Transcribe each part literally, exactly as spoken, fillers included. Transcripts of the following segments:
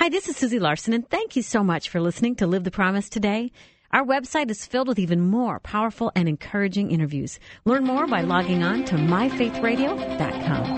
Hi, this is Susie Larson, and thank you so much for listening to Live the Promise today. Our website is filled with even more powerful and encouraging interviews. Learn more by logging on to my faith radio dot com.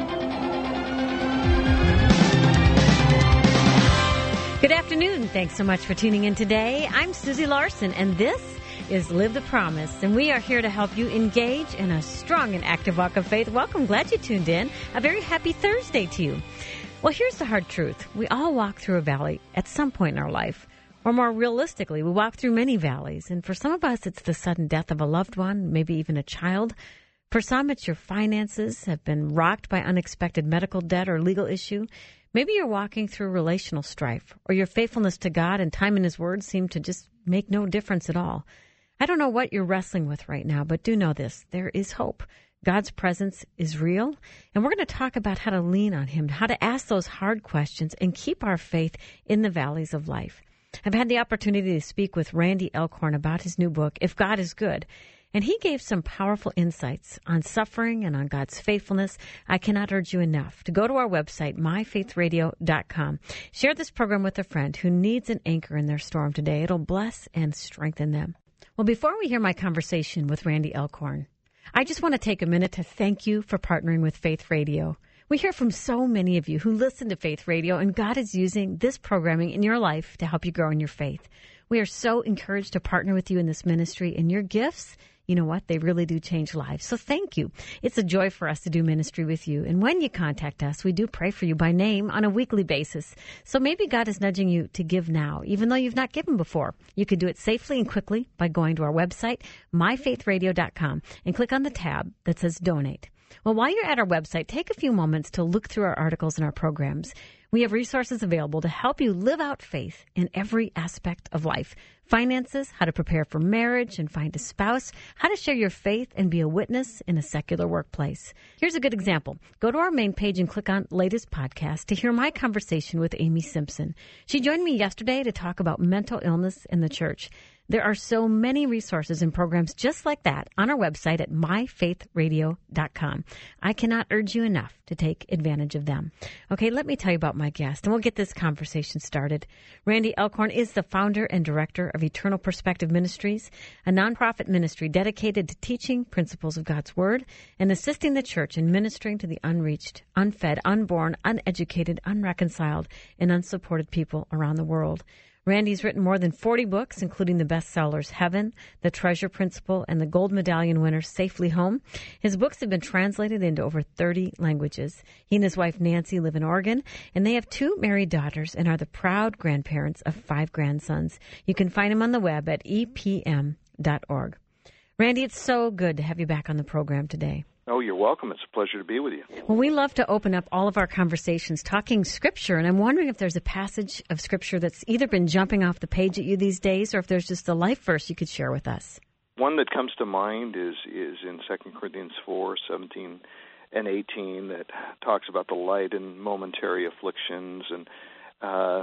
Good afternoon. Thanks so much for tuning in today. I'm Susie Larson, and this is Live the Promise, and we are here to help you engage in a strong and active walk of faith. Welcome. Glad you tuned in. A very happy Thursday to you. Well, here's the hard truth. We all walk through a valley at some point in our life. Or more realistically, we walk through many valleys. And for some of us, it's the sudden death of a loved one, maybe even a child. For some, it's your finances have been rocked by unexpected medical debt or legal issue. Maybe you're walking through relational strife, or your faithfulness to God and time in His Word seem to just make no difference at all. I don't know what you're wrestling with right now, but do know this. There is hope. God's presence is real, and we're going to talk about how to lean on Him, how to ask those hard questions and keep our faith in the valleys of life. I've had the opportunity to speak with Randy Elkhorn about his new book, If God is Good, and he gave some powerful insights on suffering and on God's faithfulness. I cannot urge you enough to go to our website, my faith radio dot com. Share this program with a friend who needs an anchor in their storm today. It'll bless and strengthen them. Well, before we hear my conversation with Randy Elkhorn, I just want to take a minute to thank you for partnering with Faith Radio. We hear from so many of you who listen to Faith Radio, and God is using this programming in your life to help you grow in your faith. We are so encouraged to partner with you in this ministry, and your gifts, you know what, they really do change lives. So thank you. It's a joy for us to do ministry with you. And when you contact us, we do pray for you by name on a weekly basis. So maybe God is nudging you to give now, even though you've not given before. You can do it safely and quickly by going to our website, my faith radio dot com, and click on the tab that says Donate. Well, while you're at our website, take a few moments to look through our articles and our programs. We have resources available to help you live out faith in every aspect of life. Finances, how to prepare for marriage and find a spouse, how to share your faith and be a witness in a secular workplace. Here's a good example. Go to our main page and click on Latest Podcast to hear my conversation with Amy Simpson. She joined me yesterday to talk about mental illness in the church. There are so many resources and programs just like that on our website at my faith radio dot com. I cannot urge you enough to take advantage of them. Okay, let me tell you about my guest, and we'll get this conversation started. Randy Elkhorn is the founder and director of Eternal Perspective Ministries, a nonprofit ministry dedicated to teaching principles of God's Word and assisting the church in ministering to the unreached, unfed, unborn, uneducated, unreconciled, and unsupported people around the world. Randy's written more than forty books, including the bestsellers Heaven, The Treasure Principle, and the Gold Medallion winner Safely Home. His books have been translated into over thirty languages. He and his wife Nancy live in Oregon, and they have two married daughters and are the proud grandparents of five grandsons. You can find him on the web at e p m dot org. Randy, it's so good to have you back on the program today. Oh, you're welcome. It's a pleasure to be with you. Well, we love to open up all of our conversations talking Scripture, and I'm wondering if there's a passage of Scripture that's either been jumping off the page at you these days, or if there's just a life verse you could share with us. One that comes to mind is is in Second Corinthians four, seventeen and eighteen, that talks about the light and momentary afflictions and uh,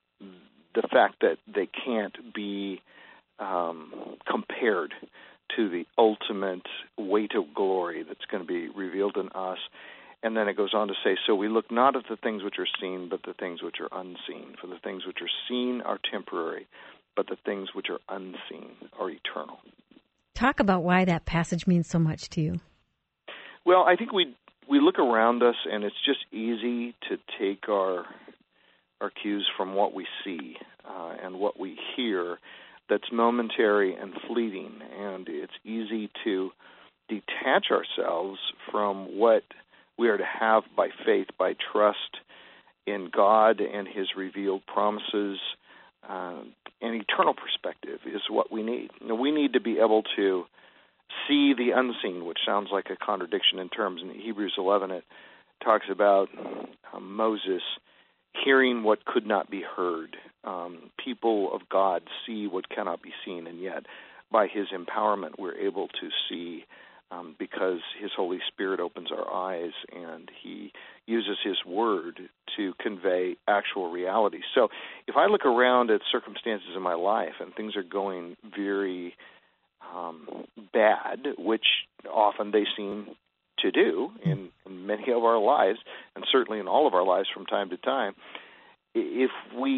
the fact that they can't be um, compared to the ultimate weight of glory that's going to be revealed in us. And then it goes on to say, so we look not at the things which are seen, but the things which are unseen. For the things which are seen are temporary, but the things which are unseen are eternal. Talk about why that passage means so much to you. Well, I think we we look around us, and it's just easy to take our our cues from what we see uh, and what we hear. That's momentary and fleeting, and it's easy to detach ourselves from what we are to have by faith, by trust in God and His revealed promises. Uh, an eternal perspective is what we need. You know, we need to be able to see the unseen, which sounds like a contradiction in terms. In Hebrews eleven, it talks about uh, Moses hearing what could not be heard. Um, people of God see what cannot be seen, and yet by His empowerment we're able to see um, because His Holy Spirit opens our eyes and He uses His Word to convey actual reality. So if I look around at circumstances in my life and things are going very um, bad, which often they seem to do in, in many of our lives, and certainly in all of our lives from time to time, if we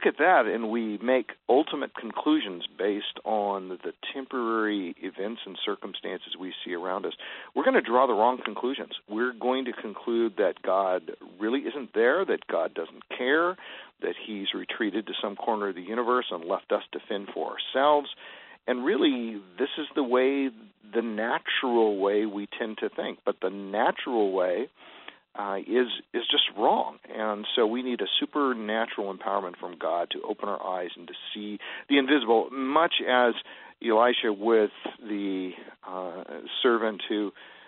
look at that and we make ultimate conclusions based on the temporary events and circumstances we see around us, we're going to draw the wrong conclusions. We're going to conclude that God really isn't there, that God doesn't care, that he's retreated to some corner of the universe and left us to fend for ourselves. And really, this is the way, the natural way we tend to think. But the natural way uh, is is just wrong. And so we need a supernatural empowerment from God to open our eyes and to see the invisible, much as Elisha with the uh, servant who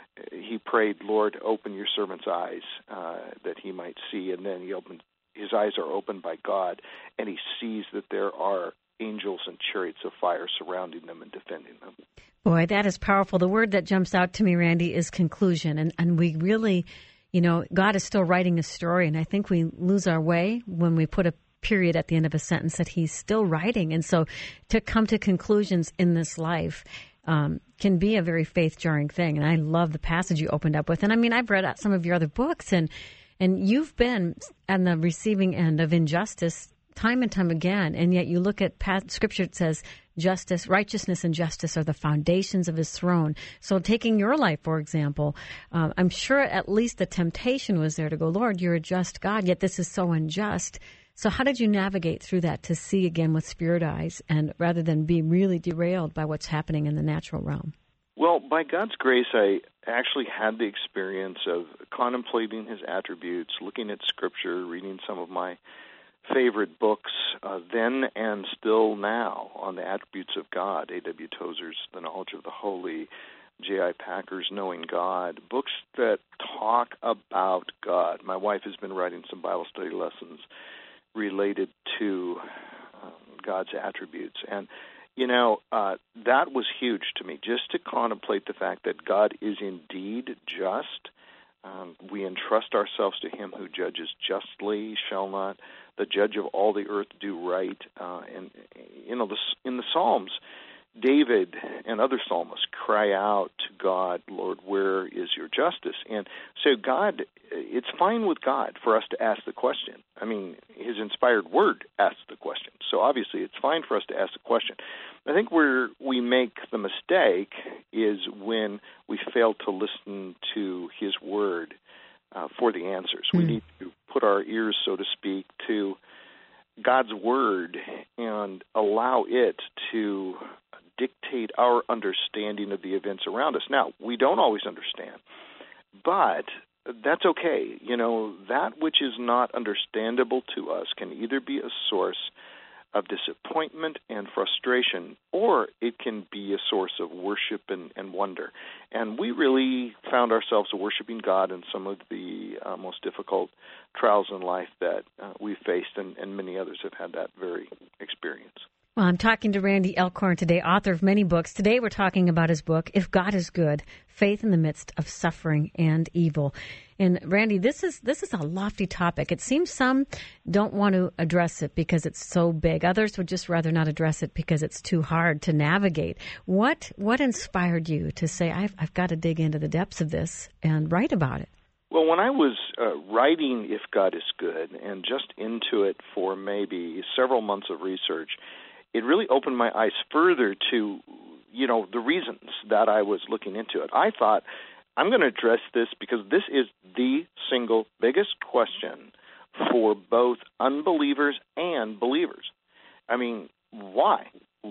he prayed, Lord, open your servant's eyes uh, that he might see. And then he opened, his eyes are opened by God, and he sees that there are angels and chariots of fire surrounding them and defending them. Boy, that is powerful. The word that jumps out to me, Randy, is conclusion. And, and we really, you know, God is still writing a story, and I think we lose our way when we put a period at the end of a sentence that he's still writing. And so to come to conclusions in this life um, can be a very faith-jarring thing. And I love the passage you opened up with. And I mean, I've read some of your other books, and and you've been on the receiving end of injustice time and time again, and yet you look at past, Scripture, it says justice, righteousness and justice are the foundations of his throne. So taking your life, for example, uh, I'm sure at least the temptation was there to go, Lord, you're a just God, yet this is so unjust. So how did you navigate through that to see again with spirit eyes, and rather than be really derailed by what's happening in the natural realm? Well, by God's grace, I actually had the experience of contemplating his attributes, looking at Scripture, reading some of my favorite books uh, then and still now on the attributes of God, A W Tozer's The Knowledge of the Holy, J I Packer's Knowing God, books that talk about God. My wife has been writing some Bible study lessons related to um, God's attributes. And, you know, uh, that was huge to me, just to contemplate the fact that God is indeed just. Um, we entrust ourselves to him who judges justly, shall not the judge of all the earth do right. Uh, and, you know, the, in the Psalms, David and other psalmists cry out to God, Lord, where is your justice? And so God, it's fine with God for us to ask the question. I mean, his inspired word asks the question. So obviously it's fine for us to ask the question. I think where we make the mistake is when we fail to listen to his word uh, for the answers. Mm. We need to put our ears, so to speak, to God's word and allow it to dictate our understanding of the events around us. Now, we don't always understand, but that's okay. You know, that which is not understandable to us can either be a source of disappointment and frustration, or it can be a source of worship and, and wonder. And we really found ourselves worshiping God in some of the uh, most difficult trials in life that uh, we faced, and, and many others have had that very experience. Well, I'm talking to Randy Elkhorn today, author of many books. Today we're talking about his book, If God is Good, Faith in the Midst of Suffering and Evil. And Randy, this is this is a lofty topic. It seems some don't want to address it because it's so big. Others would just rather not address it because it's too hard to navigate. What what inspired you to say, I've, I've got to dig into the depths of this and write about it? Well, when I was uh, writing If God is Good and just into it for maybe several months of research, it really opened my eyes further to, you know, the reasons that I was looking into it. I thought, I'm going to address this because this is the single biggest question for both unbelievers and believers. I mean, why?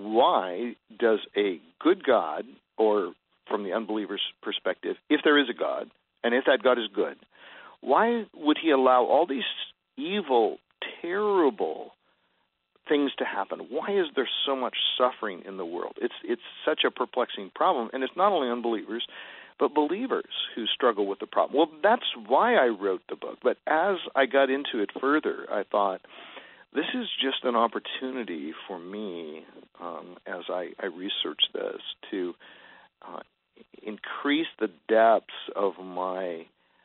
Why does a good God, or from the unbeliever's perspective, if there is a God, and if that God is good, why would he allow all these evil, terrible things to happen? Why is there so much suffering in the world? It's it's such a perplexing problem, and it's not only unbelievers, but believers who struggle with the problem. Well, that's why I wrote the book. But as I got into it further, I thought, this is just an opportunity for me, um, as I, I researched this, to uh, increase the depths of my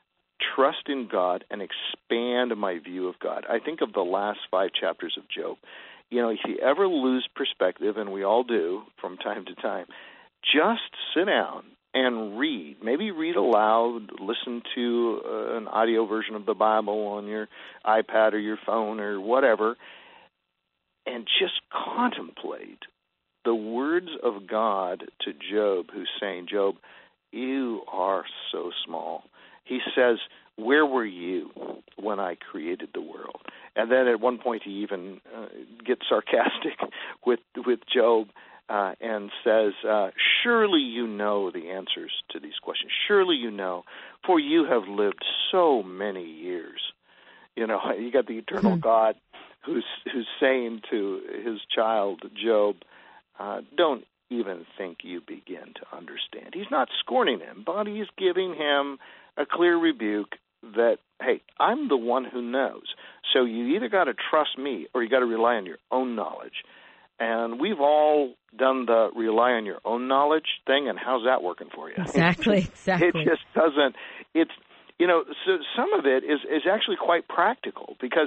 trust in God and expand my view of God. I think of the last five chapters of Job. You know, if you ever lose perspective, and we all do from time to time, just sit down and read. Maybe read aloud, listen to uh, an audio version of the Bible on your iPad or your phone or whatever, and just contemplate the words of God to Job, who's saying, Job, you are so small. He says, where were you when I created the world? And then at one point he even uh, gets sarcastic with with Job uh, and says, uh, surely you know the answers to these questions. Surely you know, for you have lived so many years. You know, you got the eternal hmm. God who's who's saying to his child, Job, uh, don't even think you begin to understand. He's not scorning him, but he's giving him a clear rebuke that, hey, I'm the one who knows. So you either got to trust me or you got to rely on your own knowledge. And we've all done the rely on your own knowledge thing, and how's that working for you? Exactly, exactly. It just doesn't, it's, you know, so some of it is, is actually quite practical, because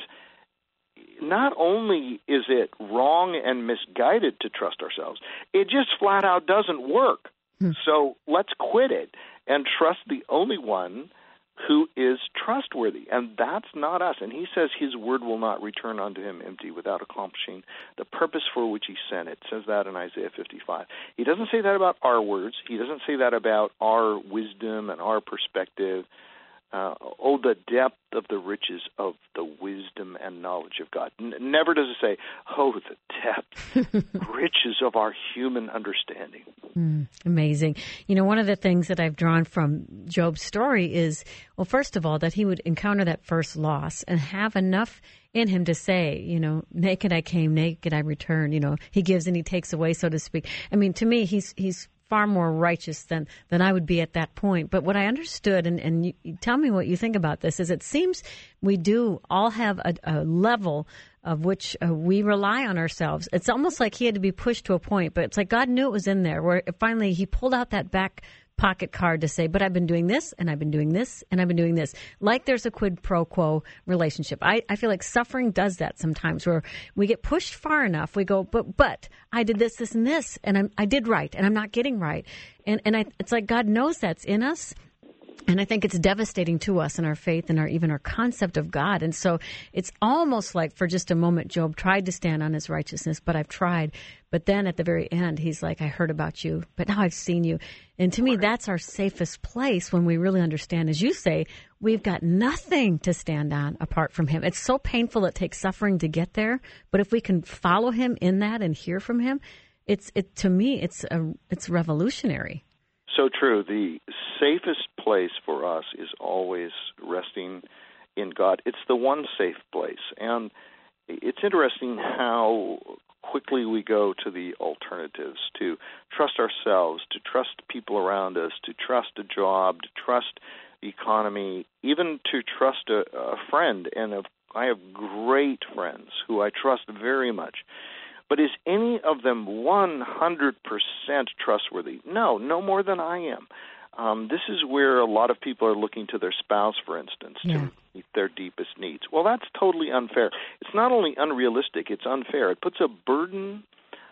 not only is it wrong and misguided to trust ourselves, it just flat out doesn't work. Hmm. So let's quit it and trust the only one who is trustworthy, and that's not us. And he says his word will not return unto him empty without accomplishing the purpose for which he sent it. It says that in Isaiah fifty-five. He doesn't say that about our words. He doesn't say that about our wisdom and our perspective. Uh, oh, the depth of the riches of the wisdom and knowledge of God. N- never does it say, oh, the depth, riches of our human understanding. Mm, amazing. You know, one of the things that I've drawn from Job's story is, well, first of all, that he would encounter that first loss and have enough in him to say, you know, naked I came, naked I return. You know, he gives and he takes away, so to speak. I mean, to me, he's he's far more righteous than, than I would be at that point. But what I understood, and, and you, you tell me what you think about this, is it seems we do all have a, a level of which uh, we rely on ourselves. It's almost like he had to be pushed to a point, but it's like God knew it was in there, where finally he pulled out that back pocket card to say, but I've been doing this, and I've been doing this, and I've been doing this. Like there's a quid pro quo relationship. I, I feel like suffering does that sometimes, where we get pushed far enough, we go, but but I did this, this, and this, and I'm, I did right, and I'm not getting right. And, and I, it's like God knows that's in us. And I think it's devastating to us in our faith and our even our concept of God. And so it's almost like for just a moment, Job tried to stand on his righteousness, but I've tried. But then at the very end, he's like, I heard about you, but now I've seen you. And to me, that's our safest place when we really understand, as you say, we've got nothing to stand on apart from him. It's so painful. It takes suffering to get there. But if we can follow him in that and hear from him, it's it to me, it's a, it's revolutionary. So true. The safest place for us is always resting in God. It's the one safe place. And it's interesting how quickly we go to the alternatives, to trust ourselves, to trust people around us, to trust a job, to trust the economy, even to trust a, a friend. And a, I have great friends who I trust very much. But is any of them one hundred percent trustworthy? No, no more than I am. Um, this is where a lot of people are looking to their spouse, for instance, yeah. to meet their deepest needs. Well, that's totally unfair. It's not only unrealistic, it's unfair. It puts a burden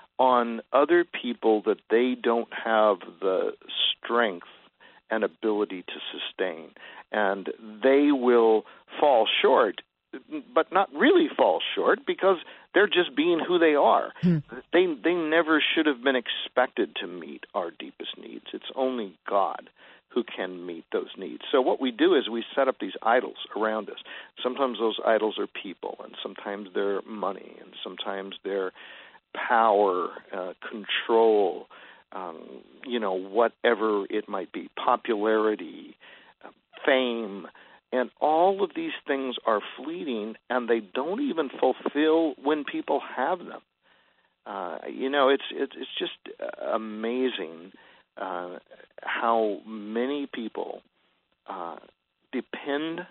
on other people that they don't have the strength and ability to sustain. And they will fall short, but not really fall short, because they're just being who they are. Hmm. They they never should have been expected to meet our deepest needs. It's only God who can meet those needs. So what we do is we set up these idols around us. Sometimes those idols are people, and sometimes they're money, and sometimes they're power, uh, control, um, you know, whatever it might be, popularity, uh, fame. And all of these things are fleeting, and they don't even fulfill when people have them. Uh, you know, it's it's, it's just amazing uh, how many people uh, depend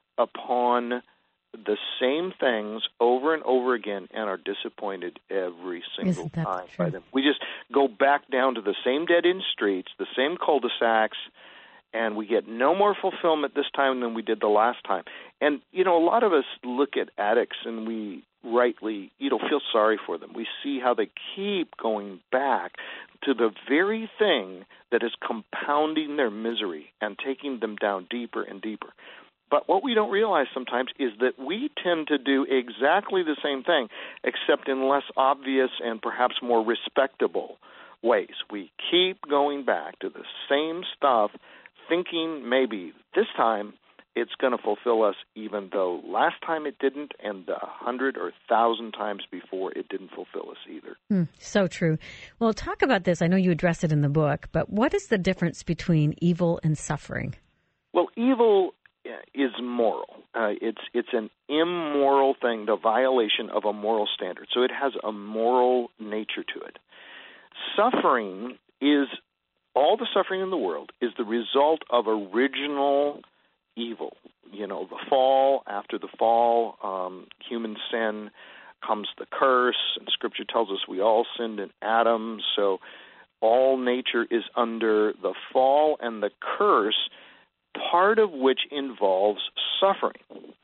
upon the same things over and over again and are disappointed every single time by them. We just go back down to the same dead-end streets, the same cul-de-sacs, and we get no more fulfillment this time than we did the last time. And, you know, a lot of us look at addicts and we rightly, you know, feel sorry for them. We see how they keep going back to the very thing that is compounding their misery and taking them down deeper and deeper. But what we don't realize sometimes is that we tend to do exactly the same thing, except in less obvious and perhaps more respectable ways. We keep going back to the same stuff, thinking maybe this time it's going to fulfill us, even though last time it didn't, and a hundred or thousand times before it didn't fulfill us either. Mm, so true. Well, talk about this. I know you address it in the book, but what is the difference between evil and suffering? Well, evil is moral. Uh, it's it's an immoral thing, the violation of a moral standard. So it has a moral nature to it. Suffering is, all the suffering in the world is the result of original evil. You know, the fall, after the fall, um, human sin, comes the curse, and Scripture tells us we all sinned in Adam, so all nature is under the fall and the curse, part of which involves suffering.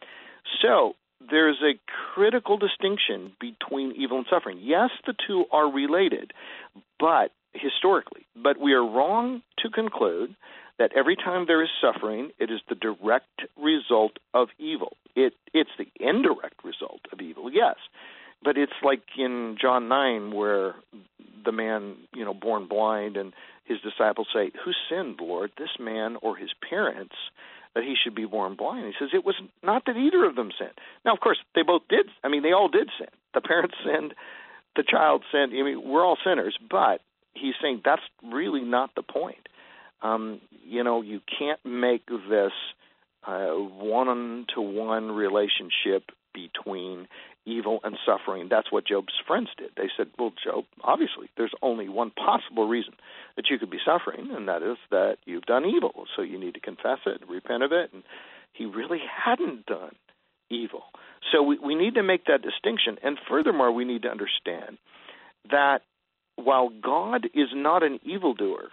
So there's a critical distinction between evil and suffering. Yes, the two are related, but historically, but we are wrong to conclude that every time there is suffering, it is the direct result of evil. It, it's the indirect result of evil, yes. But it's like in John nine where the man, you know, born blind, and his disciples say, "Who sinned, Lord, this man or his parents, that he should be born blind?" He says, "It was not that either of them sinned." Now, of course, they both did. I mean, they all did sin. The parents sinned, the child sinned. I mean, we're all sinners, but he's saying that's really not the point. Um, you know, you can't make this uh, one-to-one relationship between evil and suffering. That's what Job's friends did. They said, well, Job, obviously, there's only one possible reason that you could be suffering, and that is that you've done evil. So you need to confess it, repent of it. And he really hadn't done evil. So we, we need to make that distinction. And furthermore, we need to understand that while God is not an evildoer,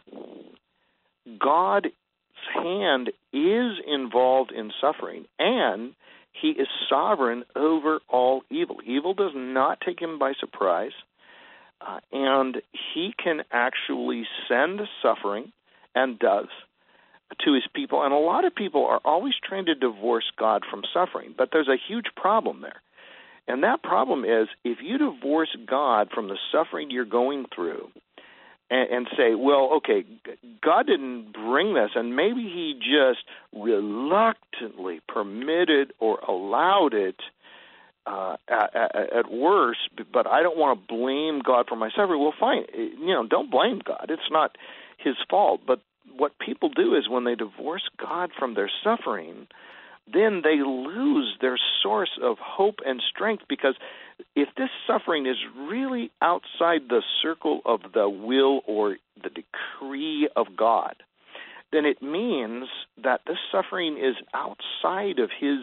God's hand is involved in suffering, and he is sovereign over all evil. Evil does not take him by surprise, uh, and he can actually send suffering, and does, to his people. And a lot of people are always trying to divorce God from suffering, but there's a huge problem there. And that problem is, if you divorce God from the suffering you're going through, and, and say, well, okay, God didn't bring this, and maybe he just reluctantly permitted or allowed it uh, at, at worst, but I don't want to blame God for my suffering. Well, fine, you know, don't blame God. It's not his fault. But what people do is when they divorce God from their suffering, then they lose their source of hope and strength, because if this suffering is really outside the circle of the will or the decree of God, then it means that this suffering is outside of his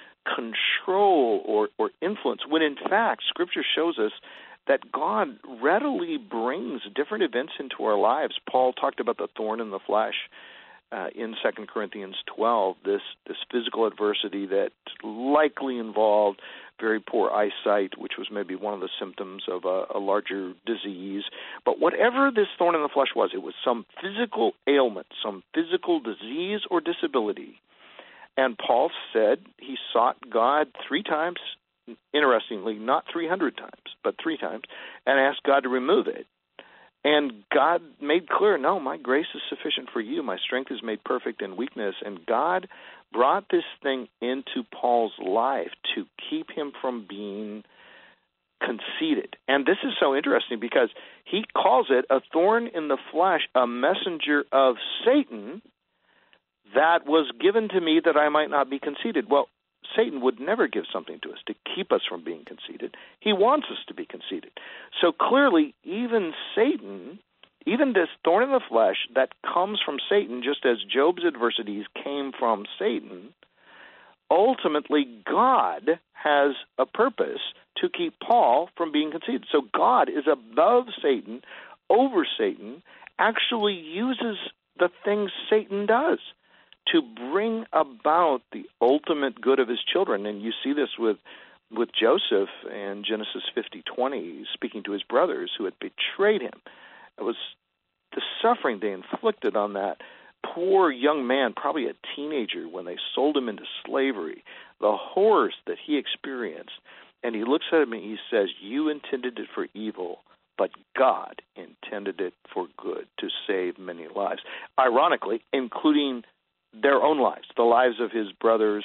control or, or influence, when in fact Scripture shows us that God readily brings different events into our lives. Paul talked about the thorn in the flesh Uh, in Second Corinthians twelve, this, this physical adversity that likely involved very poor eyesight, which was maybe one of the symptoms of a, a larger disease. But whatever this thorn in the flesh was, it was some physical ailment, some physical disease or disability. And Paul said he sought God three times, interestingly, not three hundred times, but three times, and asked God to remove it. And God made clear, no, my grace is sufficient for you. My strength is made perfect in weakness. And God brought this thing into Paul's life to keep him from being conceited. And this is so interesting because he calls it a thorn in the flesh, a messenger of Satan that was given to me that I might not be conceited. Well, Satan would never give something to us to keep us from being conceited. He wants us to be conceited. So clearly, even Satan, even this thorn in the flesh that comes from Satan, just as Job's adversities came from Satan, ultimately God has a purpose to keep Paul from being conceited. So God is above Satan, over Satan, actually uses the things Satan does to bring about the ultimate good of his children. And you see this with with Joseph in Genesis fifty twenty, speaking to his brothers who had betrayed him. It was the suffering they inflicted on that poor young man, probably a teenager, when they sold him into slavery, the horrors that he experienced. And he looks at him and he says, you intended it for evil, but God intended it for good, to save many lives. Ironically, including their own lives, the lives of his brothers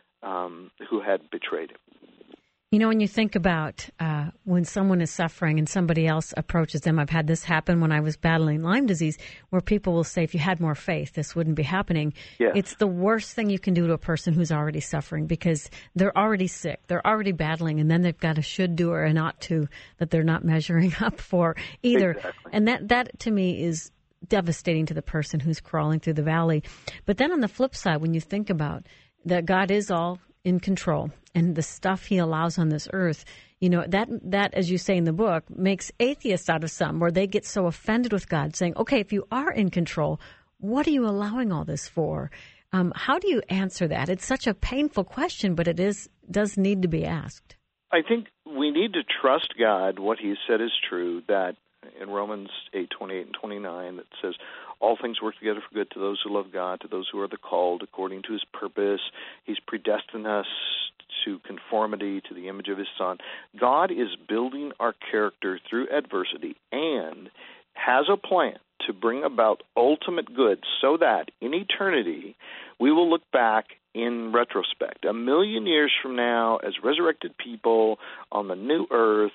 um, who had betrayed him. You know, when you think about uh, when someone is suffering and somebody else approaches them, I've had this happen when I was battling Lyme disease, where people will say, if you had more faith, this wouldn't be happening. Yes. It's the worst thing you can do to a person who's already suffering, because they're already sick, they're already battling, and then they've got a should do or an ought to that they're not measuring up for either. Exactly. And that, that to me is devastating to the person who's crawling through the valley. But then on the flip side, when you think about that God is all in control, and the stuff he allows on this earth, you know, that, that, as you say in the book, makes atheists out of some, where they get so offended with God, saying, okay, if you are in control, what are you allowing all this for? Um, how do you answer that? It's such a painful question, but it is does need to be asked. I think we need to trust God. What he said is true, that in Romans eight twenty-eight and twenty-nine, it says, all things work together for good to those who love God, to those who are the called according to his purpose. He's predestined us to conformity to the image of his Son. God is building our character through adversity and has a plan to bring about ultimate good, so that in eternity we will look back in retrospect, a million years from now, as resurrected people on the new earth,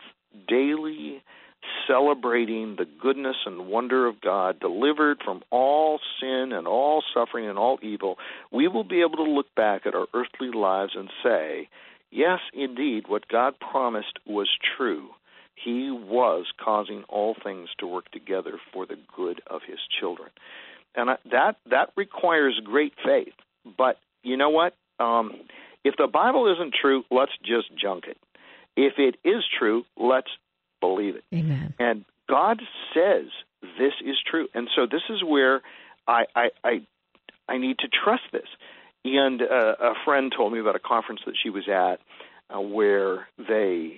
daily celebrating the goodness and wonder of God, delivered from all sin and all suffering and all evil. We will be able to look back at our earthly lives and say, yes, indeed, what God promised was true. He was causing all things to work together for the good of his children. And I, that that requires great faith. But you know what? Um, if the Bible isn't true, let's just junk it. If it is true, let's believe it. Amen. And God says this is true. And so this is where I I I, I need to trust this. And uh, a friend told me about a conference that she was at uh, where they,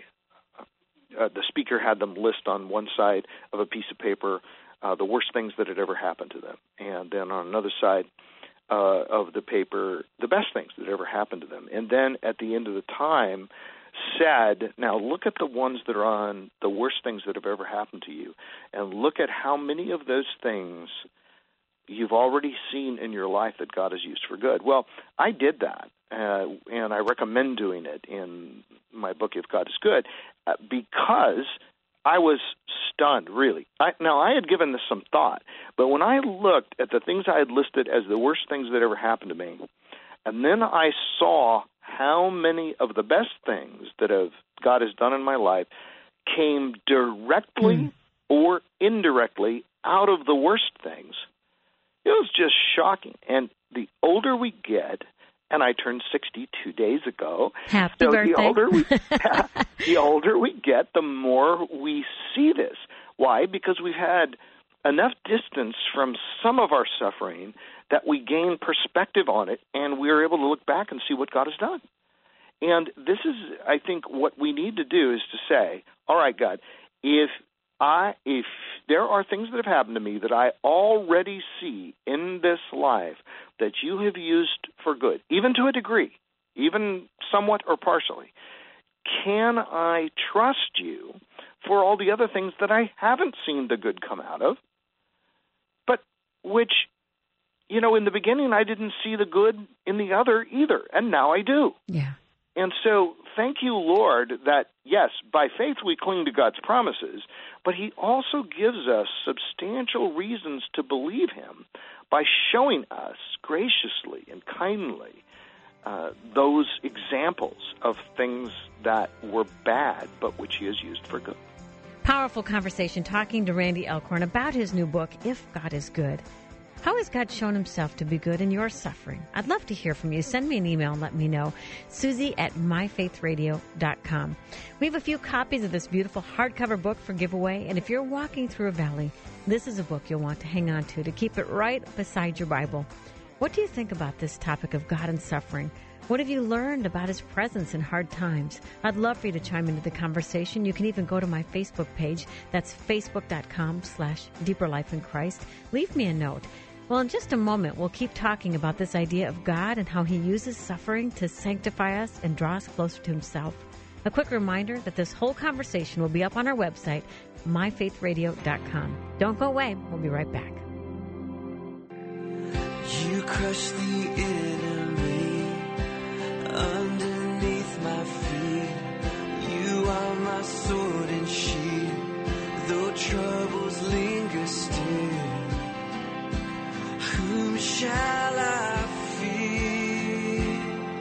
uh, the speaker had them list on one side of a piece of paper uh, the worst things that had ever happened to them. And then on another side uh, of the paper, the best things that ever happened to them. And then at the end of the time, said, now look at the ones that are on the worst things that have ever happened to you, and look at how many of those things you've already seen in your life that God has used for good. Well, I did that, uh, and I recommend doing it in my book, If God is Good, uh, because I was stunned, really. I, now, I had given this some thought, but when I looked at the things I had listed as the worst things that ever happened to me, and then I saw how many of the best things that have God has done in my life came directly mm. or indirectly out of the worst things, it was just shocking. And the older we get, and I turned sixty-two days ago. Happy so birthday. The older, we, the older we get, the more we see this. Why? Because we've had enough distance from some of our suffering that we gain perspective on it, and we're able to look back and see what God has done. And this is, I think, what we need to do is to say, all right, God, if I, if there are things that have happened to me that I already see in this life that you have used for good, even to a degree, even somewhat or partially, can I trust you for all the other things that I haven't seen the good come out of, but which, you know, in the beginning I didn't see the good in the other either, and now I do. Yeah. And so thank you, Lord, that, yes, by faith we cling to God's promises, but he also gives us substantial reasons to believe him by showing us graciously and kindly uh, those examples of things that were bad, but which he has used for good. Powerful conversation talking to Randy Alcorn about his new book, If God is Good. How has God shown himself to be good in your suffering? I'd love to hear from you. Send me an email and let me know. Susie at my faith radio dot com. We have a few copies of this beautiful hardcover book for giveaway, and if you're walking through a valley, this is a book you'll want to hang on to to keep it right beside your Bible. What do you think about this topic of God and suffering? What have you learned about his presence in hard times? I'd love for you to chime into the conversation. You can even go to my Facebook page. That's facebook dot com slash deeper life in Christ. Leave me a note. Well, in just a moment, we'll keep talking about this idea of God and how he uses suffering to sanctify us and draw us closer to himself. A quick reminder that this whole conversation will be up on our website, my faith radio dot com. Don't go away. We'll be right back. You crush the enemy underneath my feet. You are my sword and shield, though troubles linger still. Whom shall I fear?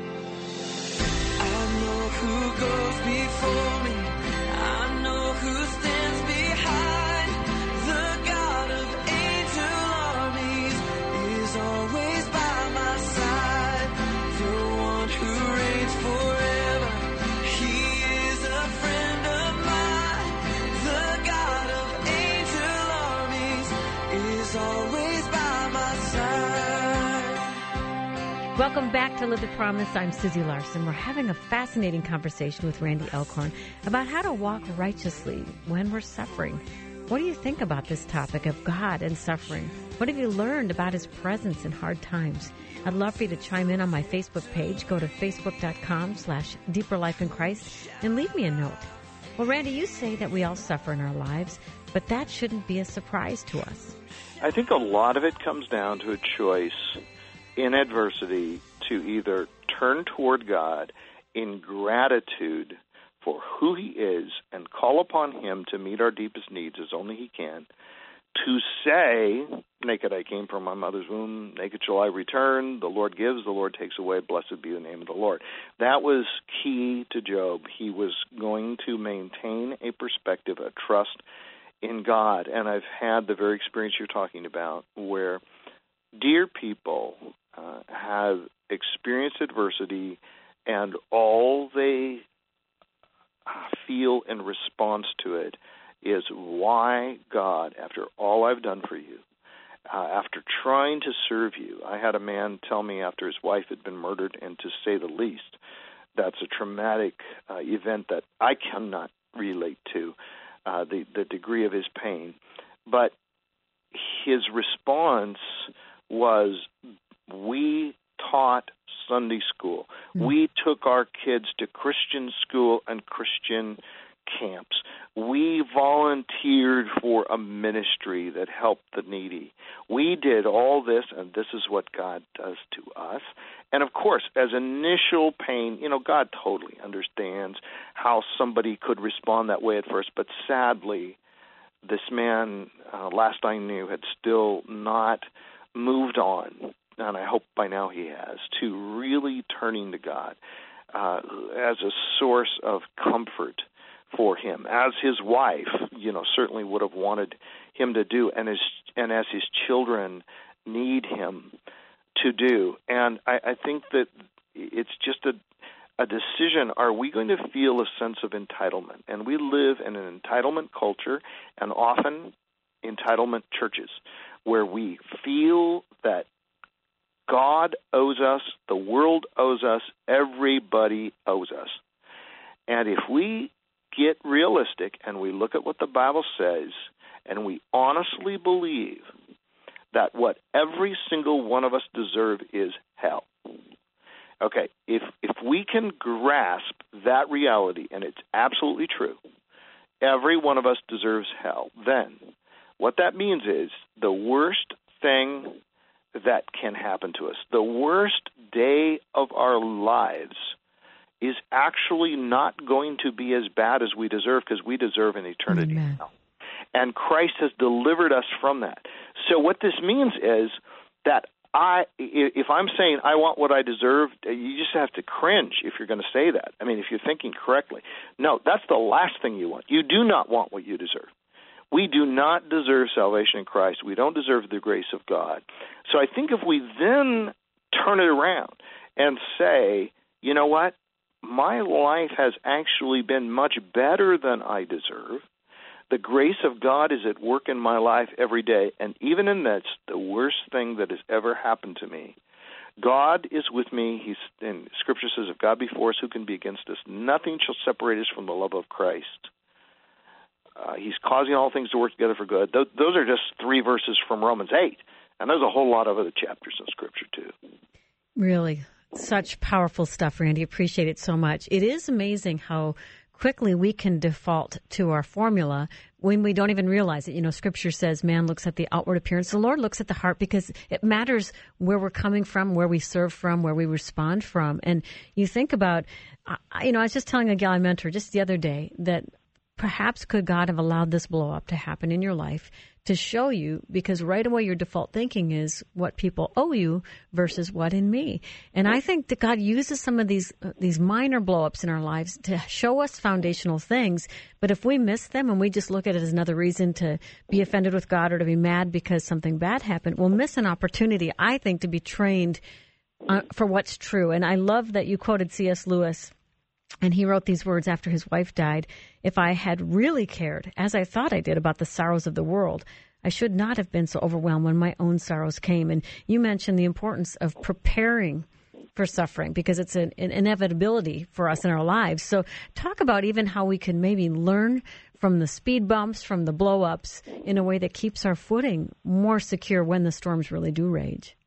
I know who goes before me. I know who stands behind. The God of angel armies is always by my side. The one who reigns forever, he is a friend of mine. The God of angel armies is always by my side. Welcome back to Live the Promise. I'm Susie Larson. We're having a fascinating conversation with Randy Elkhorn about how to walk righteously when we're suffering. What do you think about this topic of God and suffering? What have you learned about his presence in hard times? I'd love for you to chime in on my Facebook page. Go to facebook.com slash Deeper Life in Christ and leave me a note. Well, Randy, you say that we all suffer in our lives, but that shouldn't be a surprise to us. I think a lot of it comes down to a choice in adversity to either turn toward God in gratitude for who he is and call upon him to meet our deepest needs as only he can, to say, naked I came from my mother's womb, naked shall I return, the Lord gives, the Lord takes away, blessed be the name of the Lord. That was key to Job. He was going to maintain a perspective, a trust in God. And I've had the very experience you're talking about where dear people uh, have experienced adversity and all they feel in response to it is, why, God, after all I've done for you, uh, after trying to serve you. I had a man tell me after his wife had been murdered, and to say the least, that's a traumatic uh, event that I cannot relate to, uh, the, the degree of his pain. But his response was, we taught Sunday school. Mm-hmm. We took our kids to Christian school and Christian camps. We volunteered for a ministry that helped the needy. We did all this, and this is what God does to us. And, of course, as initial pain, you know, God totally understands how somebody could respond that way at first, but sadly, this man, uh, last I knew, had still not moved on, and I hope by now he has, to really turning to God uh, as a source of comfort for him, as his wife, you know, certainly would have wanted him to do, and as and as his children need him to do. And I, I think that it's just a a decision. Are we going to feel a sense of entitlement? And we live in an entitlement culture, and often entitlement churches, where we feel that God owes us, the world owes us, everybody owes us. And if we get realistic and we look at what the Bible says and we honestly believe that what every single one of us deserve is hell. Okay, if if we can grasp that reality, and it's absolutely true, every one of us deserves hell, then what that means is the worst thing that can happen to us, the worst day of our lives, is actually not going to be as bad as we deserve, because we deserve an eternity Amen. Now. And Christ has delivered us from that. So what this means is that I, if I'm saying I want what I deserve, you just have to cringe if you're going to say that. I mean, if you're thinking correctly. No, that's the last thing you want. You do not want what you deserve. We do not deserve salvation in Christ. We don't deserve the grace of God. So I think if we then turn it around and say, you know what, my life has actually been much better than I deserve. The grace of God is at work in my life every day, and even in this, the worst thing that has ever happened to me, God is with me. He's, and Scripture says, if God be for us, who can be against us? Nothing shall separate us from the love of Christ. Uh, he's causing all things to work together for good. Those, those are just three verses from Romans eight. And there's a whole lot of other chapters in Scripture, too. Really, such powerful stuff, Randy. Appreciate it so much. It is amazing how quickly we can default to our formula when we don't even realize it. You know, Scripture says man looks at the outward appearance. The Lord looks at the heart, because it matters where we're coming from, where we serve from, where we respond from. And you think about, you know, I was just telling a gal I mentor just the other day that perhaps could God have allowed this blow up to happen in your life to show you, because right away your default thinking is what people owe you versus what in me. And I think that God uses some of these uh, these minor blow-ups in our lives to show us foundational things. But if we miss them and we just look at it as another reason to be offended with God or to be mad because something bad happened, we'll miss an opportunity, I think, to be trained uh, for what's true. And I love that you quoted C S Lewis. And he wrote these words after his wife died: "If I had really cared, as I thought I did, about the sorrows of the world, I should not have been so overwhelmed when my own sorrows came." And you mentioned the importance of preparing for suffering, because it's an, an inevitability for us in our lives. So talk about even how we can maybe learn from the speed bumps, from the blow-ups, in a way that keeps our footing more secure when the storms really do rage.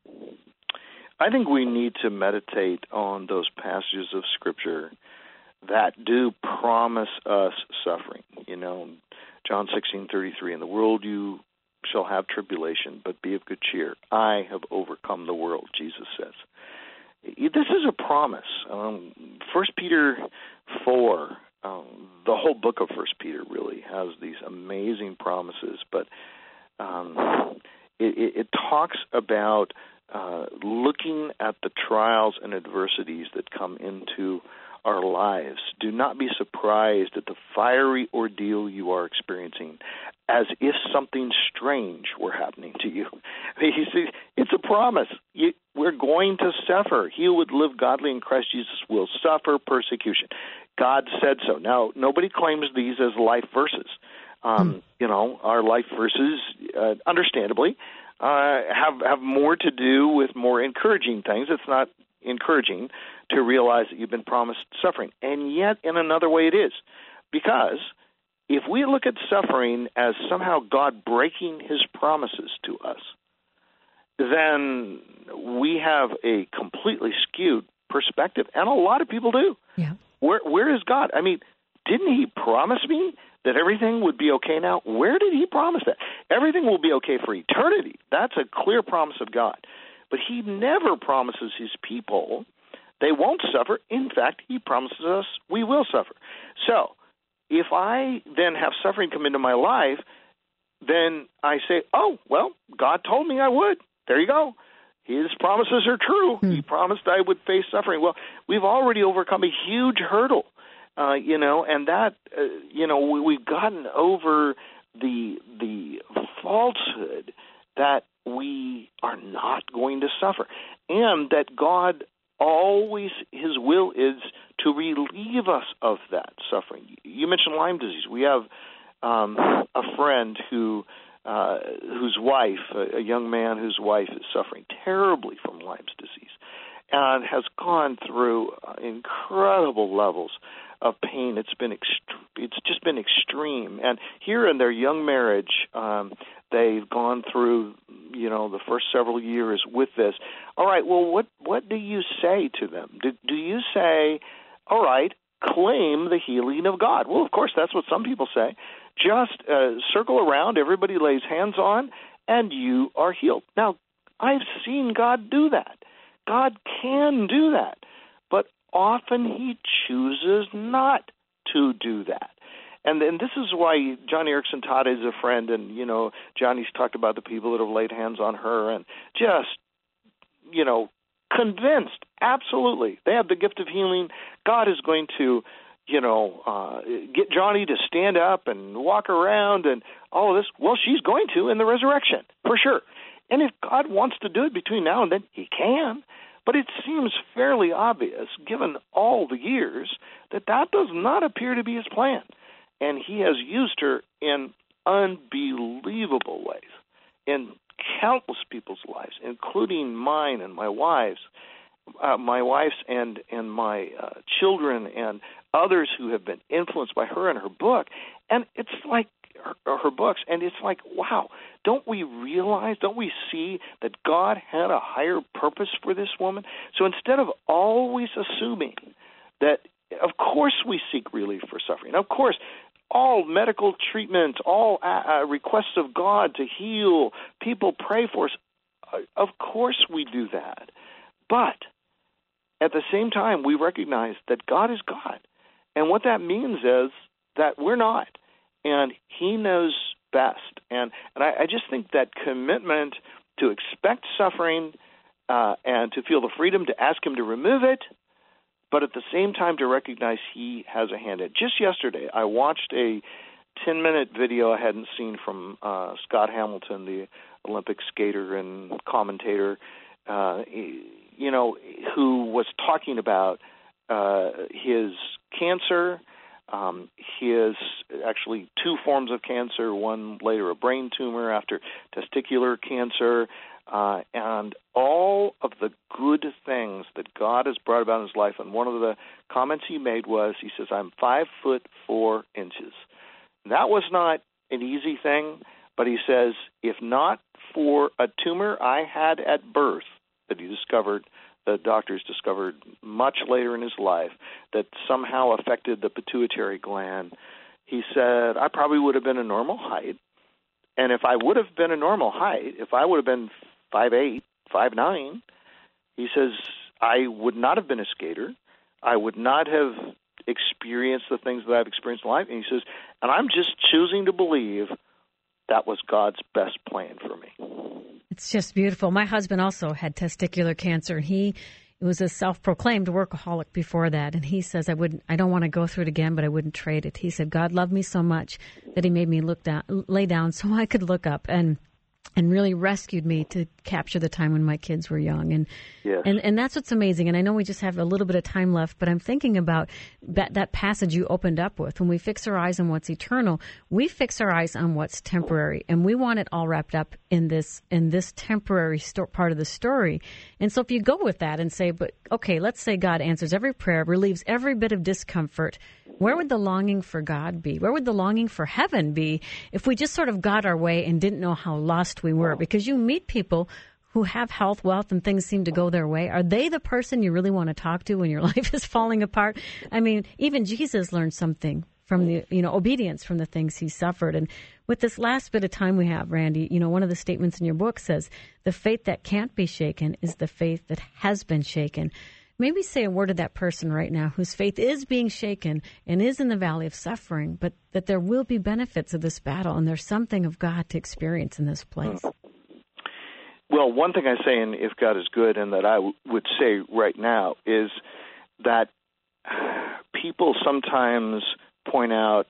I think we need to meditate on those passages of Scripture that do promise us suffering. You know, John sixteen thirty-three, "In the world you shall have tribulation, but be of good cheer. I have overcome the world," Jesus says. This is a promise. Um, First Peter four, um, the whole book of First Peter really has these amazing promises, but um, it, it, it talks about uh, looking at the trials and adversities that come into our lives. Do not be surprised at the fiery ordeal you are experiencing, as if something strange were happening to you. He says, it's a promise. You, we're going to suffer. He who would live godly in Christ Jesus will suffer persecution. God said so. Now, nobody claims these as life verses. Um, mm. You know, our life verses, uh, understandably, uh, have have more to do with more encouraging things. It's not encouraging to realize that you've been promised suffering. And yet, in another way, it is. Because if we look at suffering as somehow God breaking his promises to us, then we have a completely skewed perspective. And a lot of people do. Yeah. Where Where is God? I mean, didn't he promise me that everything would be okay now? Where did he promise that? Everything will be okay for eternity. That's a clear promise of God. But he never promises his people they won't suffer. In fact, he promises us we will suffer. So if I then have suffering come into my life, then I say, oh, well, God told me I would. There you go. His promises are true. Hmm. He promised I would face suffering. Well, we've already overcome a huge hurdle, uh, you know, and that, uh, you know, we, we've gotten over the the falsehood that we are not going to suffer, and that God always, his will is to relieve us of that suffering. You mentioned Lyme disease. We have um, a friend who, uh, whose wife, a, a young man whose wife is suffering terribly from Lyme disease and has gone through uh, incredible levels of pain. It's been ext- it's just been extreme. And here in their young marriage, um, they've gone through, you know, the first several years with this. All right, well, what what do you say to them? Do, do you say, all right, claim the healing of God? Well, of course, that's what some people say. Just uh, circle around, everybody lays hands on, and you are healed. Now, I've seen God do that. God can do that. But often he chooses not to do that. And and this is why Johnny Erickson Todd is a friend, and, you know, Johnny's talked about the people that have laid hands on her and just, you know, convinced, absolutely, they have the gift of healing. God is going to, you know, uh, get Johnny to stand up and walk around and all of this. Well, she's going to in the resurrection, for sure. And if God wants to do it between now and then, he can. But it seems fairly obvious, given all the years, that that does not appear to be his plan. And he has used her in unbelievable ways, in countless people's lives, including mine and my wife's, uh, my wife's and and my uh, children and others who have been influenced by her and her book. And it's like her, her books, and it's like, wow, don't we realize, don't we see that God had a higher purpose for this woman? So instead of always assuming that, of course we seek relief for suffering, of course, all medical treatment, all uh, requests of God to heal, people pray for us, uh, of course we do that. But at the same time, we recognize that God is God. And what that means is that we're not. And he knows best. And and I, I just think that commitment to expect suffering uh, and to feel the freedom to ask him to remove it, but at the same time to recognize he has a hand in it. Just yesterday, I watched a ten-minute video I hadn't seen from uh, Scott Hamilton, the Olympic skater and commentator, uh, you know, who was talking about uh, his cancer, um, his actually two forms of cancer, one later a brain tumor after testicular cancer, uh, and all of the good things that God has brought about in his life. And one of the comments he made was, he says, I'm five foot four inches. And that was not an easy thing, but he says, if not for a tumor I had at birth that he discovered, the doctors discovered much later in his life, that somehow affected the pituitary gland, he said, I probably would have been a normal height. And if I would have been a normal height, if I would have been five eight, five nine, he says, I would not have been a skater. I would not have experienced the things that I've experienced in life. And he says, and I'm just choosing to believe that was God's best plan for me. It's just beautiful. My husband also had testicular cancer. He was a self-proclaimed workaholic before that, and he says, I wouldn't, I don't want to go through it again, but I wouldn't trade it. He said, God loved me so much that he made me look down, lay down so I could look up, and and really rescued me to capture the time when my kids were young. And yes. and and that's what's amazing. And I know we just have a little bit of time left, but I'm thinking about that, that passage you opened up with. When we fix our eyes on what's eternal, we fix our eyes on what's temporary, and we want it all wrapped up in this in this temporary sto- part of the story. And so if you go with that and say, but okay, let's say God answers every prayer, relieves every bit of discomfort, where would the longing for God be? Where would the longing for heaven be if we just sort of got our way and didn't know how lost we were? Because you meet people who have health, wealth, and things seem to go their way. Are they the person you really want to talk to when your life is falling apart? I mean, even Jesus learned something from the, you know, obedience from the things he suffered. And with this last bit of time we have, Randy, you know, one of the statements in your book says, the faith that can't be shaken is the faith that has been shaken. Maybe say a word to that person right now whose faith is being shaken and is in the valley of suffering, but that there will be benefits of this battle, and there's something of God to experience in this place. Well, one thing I say in If God is Good, and that I w- would say right now, is that people sometimes point out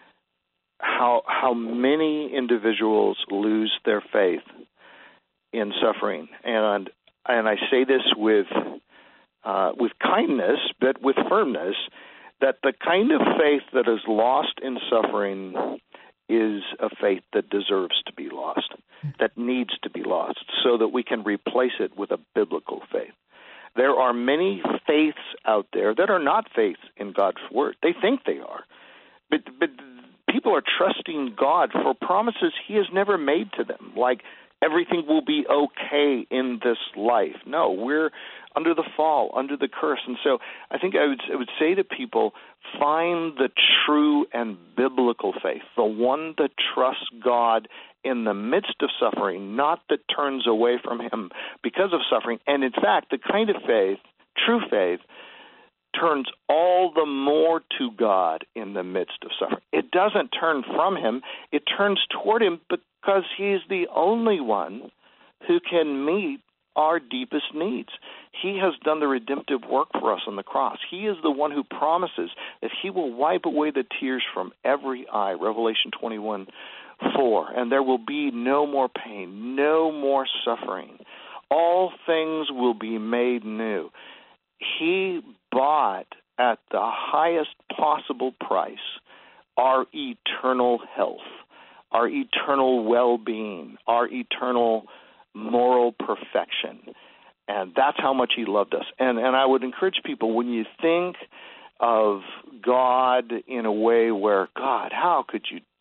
how how many individuals lose their faith in suffering, and and I say this with uh, with kindness, but with firmness, that the kind of faith that is lost in suffering is a faith that deserves to be lost, that needs to be lost, so that we can replace it with a biblical faith. There are many faiths out there that are not faiths in God's Word. They think they are. But, but people are trusting God for promises he has never made to them, like everything will be okay in this life. No, we're under the fall, under the curse. And so I think I would, I would say to people, find the true and biblical faith, the one that trusts God in the midst of suffering, not that turns away from him because of suffering. And in fact, the kind of faith, true faith, turns all the more to God in the midst of suffering. It doesn't turn from him. It turns toward him because he's the only one who can meet our deepest needs. He has done the redemptive work for us on the cross. He is the one who promises that he will wipe away the tears from every eye, Revelation twenty-one four, and there will be no more pain, no more suffering. All things will be made new. He bought at the highest possible price our eternal health, our eternal well-being, our eternal moral perfection. And that's how much he loved us. And and I would encourage people, when you think of God in a way where, God, how could you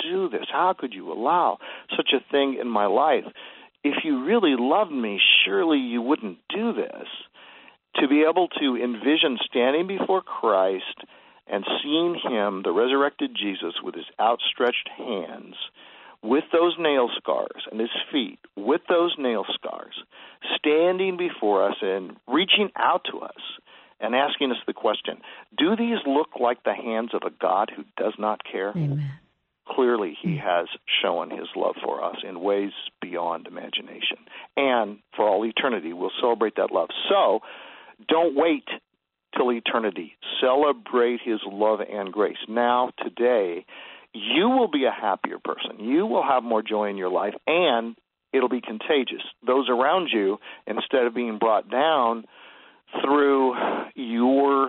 do this? How could you allow such a thing in my life? If you really loved me, surely you wouldn't do this. To be able to envision standing before Christ and seeing him, the resurrected Jesus, with his outstretched hands, with those nail scars, and his feet with those nail scars, standing before us and reaching out to us and asking us the question, do these look like the hands of a God who does not care? Amen. Clearly, he has shown his love for us in ways beyond imagination. And for all eternity, we'll celebrate that love. So don't wait till eternity. Celebrate his love and grace. Now, today, you will be a happier person. You will have more joy in your life, and it'll be contagious. Those around you, instead of being brought down through your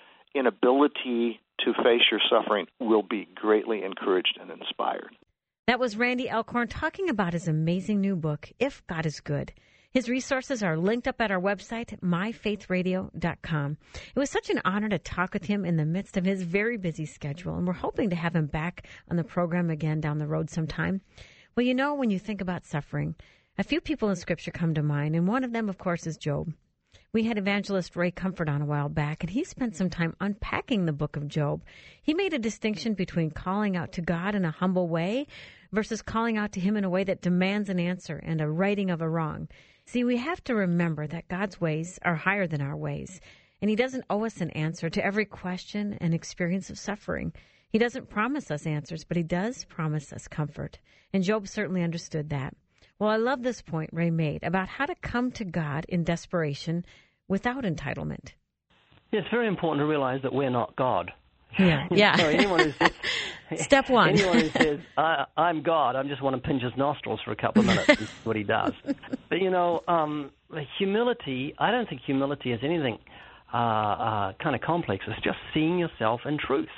inability to face your suffering, will be greatly encouraged and inspired. That was Randy Alcorn talking about his amazing new book, If God is Good. His resources are linked up at our website, my faith radio dot com. It was such an honor to talk with him in the midst of his very busy schedule, and we're hoping to have him back on the program again down the road sometime. Well, you know, when you think about suffering, a few people in Scripture come to mind, and one of them, of course, is Job. We had evangelist Ray Comfort on a while back, and he spent some time unpacking the book of Job. He made a distinction between calling out to God in a humble way versus calling out to him in a way that demands an answer and a righting of a wrong. See, we have to remember that God's ways are higher than our ways, and he doesn't owe us an answer to every question and experience of suffering. He doesn't promise us answers, but he does promise us comfort, and Job certainly understood that. Well, I love this point Ray made about how to come to God in desperation without entitlement. It's very important to realize that we're not God. Yeah, yeah. So anyone who says, Step one. Anyone who says, I, I'm God, I just want to pinch his nostrils for a couple of minutes and see what he does. But, you know, um, humility, I don't think humility is anything uh, uh, kind of complex. It's just seeing yourself in truth.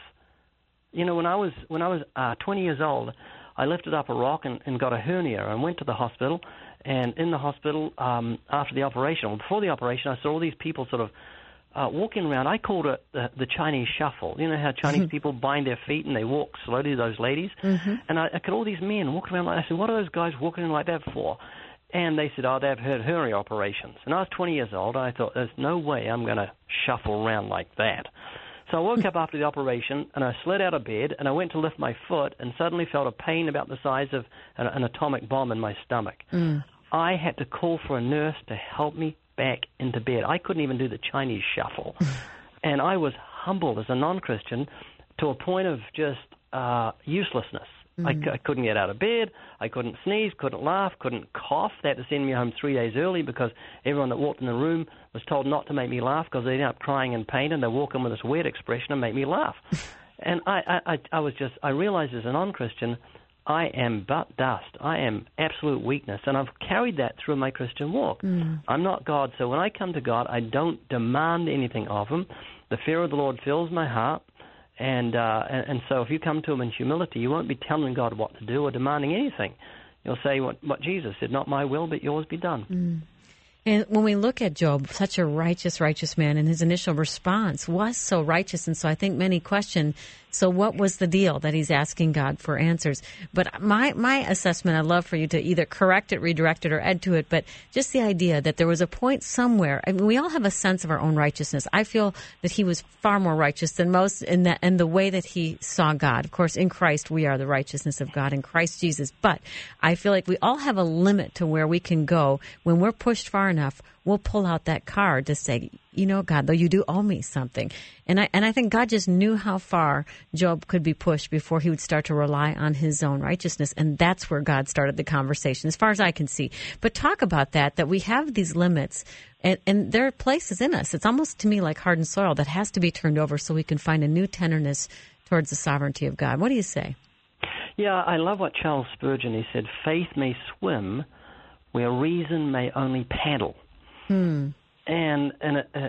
You know, when I was when I was uh, twenty years old, I lifted up a rock and, and got a hernia and went to the hospital. And in the hospital, um, after the operation, or before the operation, I saw all these people sort of uh, walking around. I called it the, the Chinese shuffle. You know how Chinese people bind their feet and they walk slowly, those ladies? Mm-hmm. And I, I could all these men walking around like that. I said, what are those guys walking around like that for? And they said, oh, they've had hernia operations. And I was twenty years old, and I thought, there's no way I'm going to shuffle around like that. So I woke up after the operation, and I slid out of bed, and I went to lift my foot, and suddenly felt a pain about the size of an, an atomic bomb in my stomach. Mm. I had to call for a nurse to help me back into bed. I couldn't even do the Chinese shuffle. And I was humbled as a non-Christian to a point of just uh, uselessness. Mm. I, c- I couldn't get out of bed. I couldn't sneeze, couldn't laugh, couldn't cough. They had to send me home three days early because everyone that walked in the room was told not to make me laugh because they ended up crying in pain, and they walk in with this weird expression and make me laugh. And I, I, I was just, I realized as a non-Christian, I am but dust. I am absolute weakness, and I've carried that through my Christian walk. Mm. I'm not God, so when I come to God, I don't demand anything of him. The fear of the Lord fills my heart, and, uh, and, and so if you come to him in humility, you won't be telling God what to do or demanding anything. You'll say what, what Jesus said, not my will, but yours be done. Mm. And when we look at Job, such a righteous, righteous man, and his initial response was so righteous, and so I think many question, so what was the deal that he's asking God for answers? But my my assessment, I'd love for you to either correct it, redirect it, or add to it, but just the idea that there was a point somewhere. I mean, we all have a sense of our own righteousness. I feel that he was far more righteous than most in, that, in the way that he saw God. Of course, in Christ, we are the righteousness of God in Christ Jesus. But I feel like we all have a limit to where we can go. When we're pushed far enough, we'll pull out that card to say, you know, God, though you do owe me something. And I and I think God just knew how far Job could be pushed before he would start to rely on his own righteousness. And that's where God started the conversation, as far as I can see. But talk about that, that we have these limits, and, and there are places in us. It's almost to me like hardened soil that has to be turned over so we can find a new tenderness towards the sovereignty of God. What do you say? Yeah, I love what Charles Spurgeon, he said, faith may swim where reason may only paddle. Hmm. And, and uh,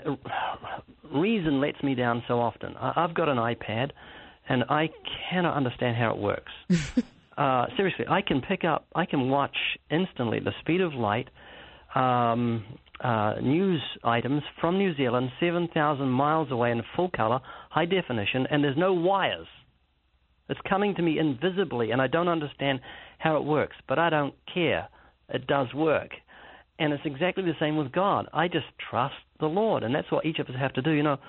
uh, reason lets me down so often. I, I've got an iPad, and I cannot understand how it works. uh, seriously, I can pick up, I can watch instantly the speed of light, um, uh, news items from New Zealand, seven thousand miles away in full color, high definition, and there's no wires. It's coming to me invisibly, and I don't understand how it works, but I don't care. It does work. And it's exactly the same with God. I just trust the Lord, and that's what each of us have to do. You know,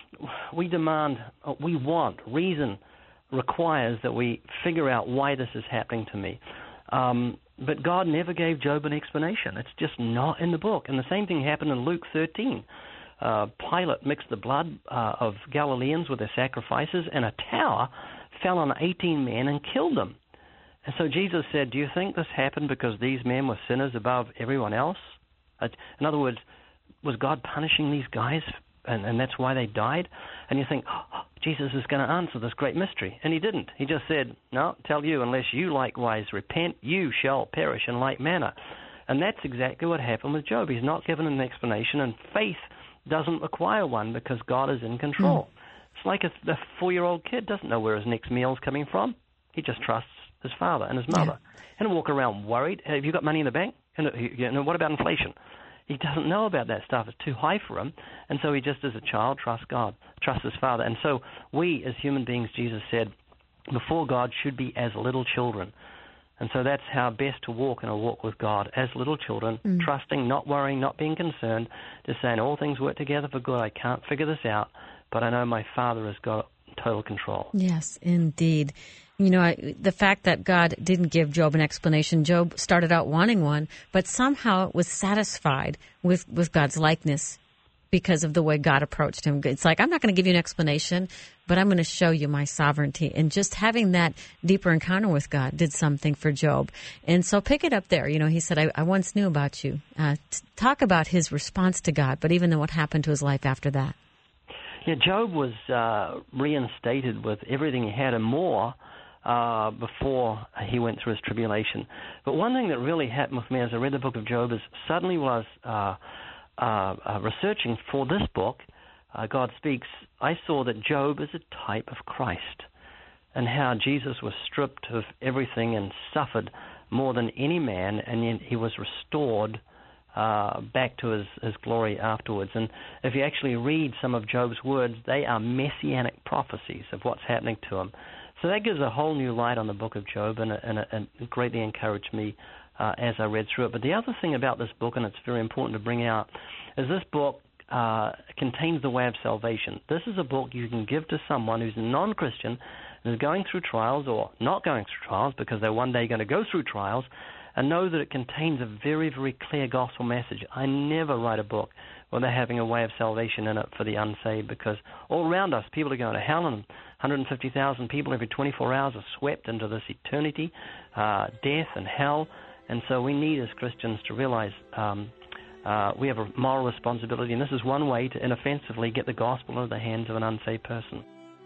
we demand, we want, reason requires that we figure out why this is happening to me. Um, but God never gave Job an explanation. It's just not in the book. And the same thing happened in Luke thirteen. Uh, Pilate mixed the blood uh, of Galileans with their sacrifices, and a tower fell on eighteen men and killed them. And so Jesus said, do you think this happened because these men were sinners above everyone else? Uh, in other words, was God punishing these guys, and, and that's why they died? And you think, oh, Jesus is going to answer this great mystery. And he didn't. He just said, no, tell you, unless you likewise repent, you shall perish in like manner. And that's exactly what happened with Job. He's not given an explanation, and faith doesn't require one because God is in control. Mm. It's like a, a four-year-old kid doesn't know where his next meal's coming from. He just trusts his father and his mother. Yeah. And walk around worried. Have you got money in the bank? And you know, what about inflation? He doesn't know about that stuff. It's too high for him. And so he just, as a child, trusts God, trusts his father. And so we, as human beings, Jesus said, before God should be as little children. And so that's how best to walk in a walk with God, as little children, mm. trusting, not worrying, not being concerned, just saying all things work together for good. I can't figure this out, but I know my Father has got total control. Yes, indeed. You know, I, the fact that God didn't give Job an explanation, Job started out wanting one, but somehow was satisfied with, with God's likeness because of the way God approached him. It's like, I'm not going to give you an explanation, but I'm going to show you my sovereignty. And just having that deeper encounter with God did something for Job. And so pick it up there. You know, he said, I, I once knew about you. Uh, talk about his response to God, but even then what happened to his life after that. Yeah, Job was uh, reinstated with everything he had and more uh, before he went through his tribulation. But one thing that really happened with me as I read the book of Job is suddenly while I was uh, uh, uh, researching for this book, uh, God Speaks, I saw that Job is a type of Christ and how Jesus was stripped of everything and suffered more than any man, and yet he was restored Uh, back to his, his glory afterwards. And if you actually read some of Job's words, they are messianic prophecies of what's happening to him. So that gives a whole new light on the book of Job, and, and, and it greatly encouraged me uh, as I read through it. But the other thing about this book, and it's very important to bring out, is this book uh, contains the way of salvation. This is a book you can give to someone who's non-Christian and is going through trials or not going through trials because they're one day going to go through trials, and know that it contains a very, very clear gospel message. I never write a book where they're having a way of salvation in it for the unsaved, because all around us, people are going to hell, and one hundred fifty thousand people every twenty-four hours are swept into this eternity, uh, death and hell. And so we need, as Christians, to realize um, uh, we have a moral responsibility, and this is one way to inoffensively get the gospel into the hands of an unsaved person.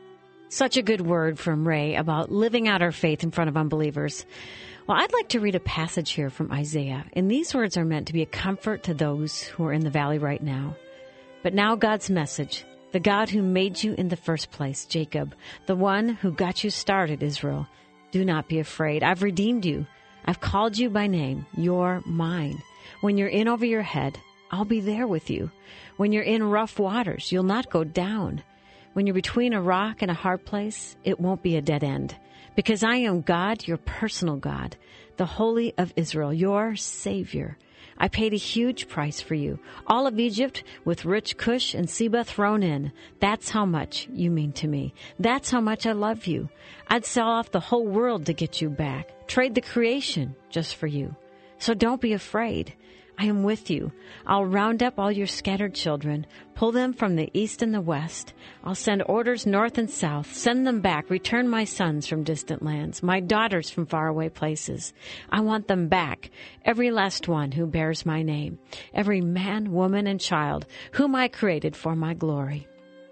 Such a good word from Ray about living out our faith in front of unbelievers. Well, I'd like to read a passage here from Isaiah, and these words are meant to be a comfort to those who are in the valley right now. But now God's message, the God who made you in the first place, Jacob, the one who got you started, Israel, do not be afraid. I've redeemed you. I've called you by name. You're mine. When you're in over your head, I'll be there with you. When you're in rough waters, you'll not go down. When you're between a rock and a hard place, it won't be a dead end. Because I am God, your personal God, the Holy of Israel, your Savior. I paid a huge price for you. All of Egypt with rich Cush and Seba thrown in. That's how much you mean to me. That's how much I love you. I'd sell off the whole world to get you back. Trade the creation just for you. So don't be afraid. I am with you. I'll round up all your scattered children, pull them from the east and the west. I'll send orders north and south, send them back, return my sons from distant lands, my daughters from faraway places. I want them back, every last one who bears my name, every man, woman, and child whom I created for my glory.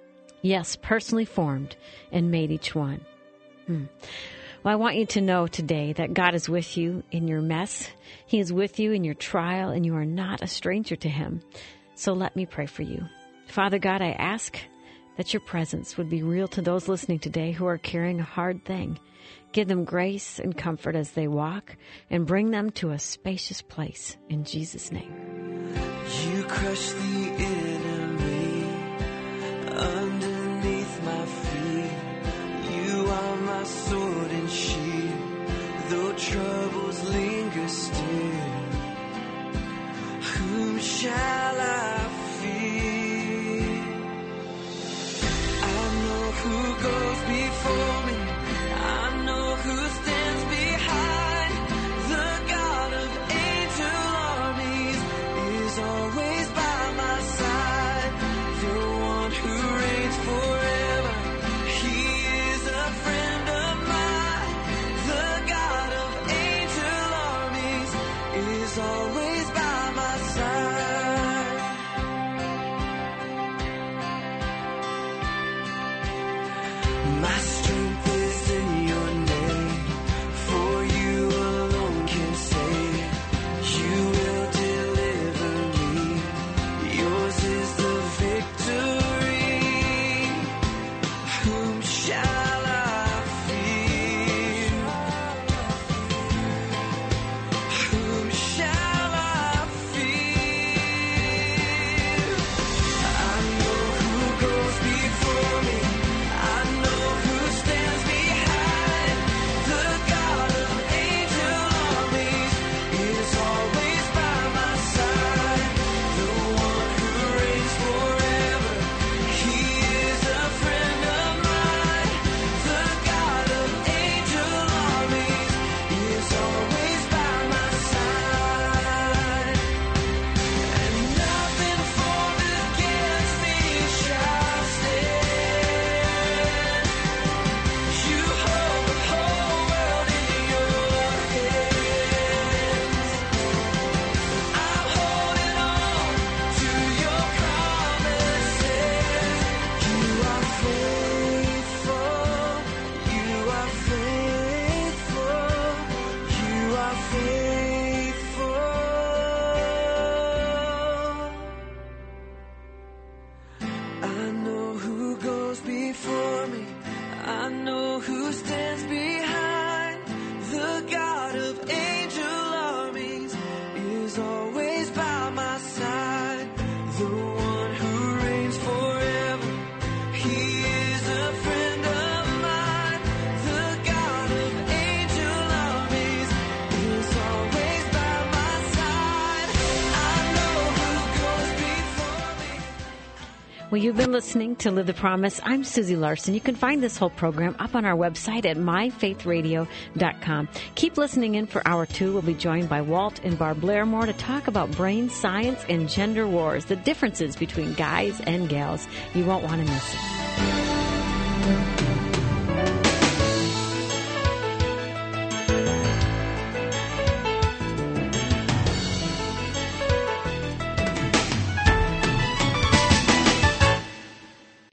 Yes, personally formed and made each one. Hmm. Well, I want you to know today that God is with you in your mess. He is with you in your trial, and you are not a stranger to him. So let me pray for you. Father God, I ask that your presence would be real to those listening today who are carrying a hard thing. Give them grace and comfort as they walk, and bring them to a spacious place. In Jesus' name. You crush the enemy underneath my feet. You are my sword and shield, though troubles linger still, whom shall I fear? I know who goes before me, I know who stands behind. The God of angel armies is always by my side. The one who reigns forever, he is a friend of mine. The God of angel armies is always by my side. My strength is in your name, for you alone can save. You will deliver me, yours is the victory. Whom shall I fear? Whom shall I fear? I know who goes before me, I know who stands behind. The God of angel armies is always by my side. The one who reigns forever, he is a friend of mine. The God of angel armies is always by my side. And nothing formed against me shall stand. You hold the whole world in your hands. I'm holding on to your promises. You are faithful. You are faithful. You are faithful. I know who goes before me, I know who stands behind. The God of angel armies is always by my side. The one who reigns forever, he is a friend of mine. The God of angel armies is always by my side. I know who goes before me. Well, you've been listening to Live the Promise. I'm Susie Larson. You can find this whole program up on our website at my faith radio dot com. Keep listening in for hour two. We'll be joined by Walt and Barb Blairmore to talk about brain science and gender wars, the differences between guys and gals. You won't want to miss it.